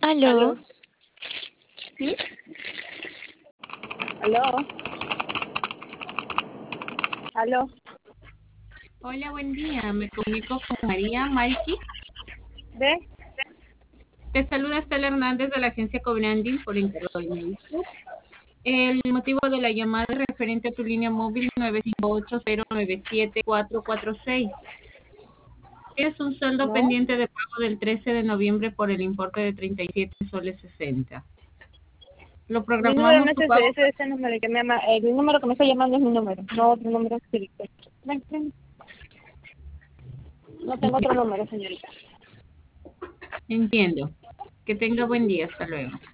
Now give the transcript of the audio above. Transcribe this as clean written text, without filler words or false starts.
¿Aló? ¿Aló? ¿Sí? ¿Aló? ¿Aló? Hola, buen día. Me comunico con María Marqui. ¿Ve? Te saluda Estela Hernández de la agencia Cobranding por encargo del médico. El motivo de la llamada es referente a tu línea móvil 958-097-446. Tienes un saldo ¿No? pendiente de pago del 13 de noviembre por el importe de 37 soles 60. Lo Mi número no programamos es tu pago. ese número que me llama. El número que me está llamando es mi número, no otro número. Ven, ven. No tengo otro número, señorita. Entiendo. Que tenga buen día. Hasta luego.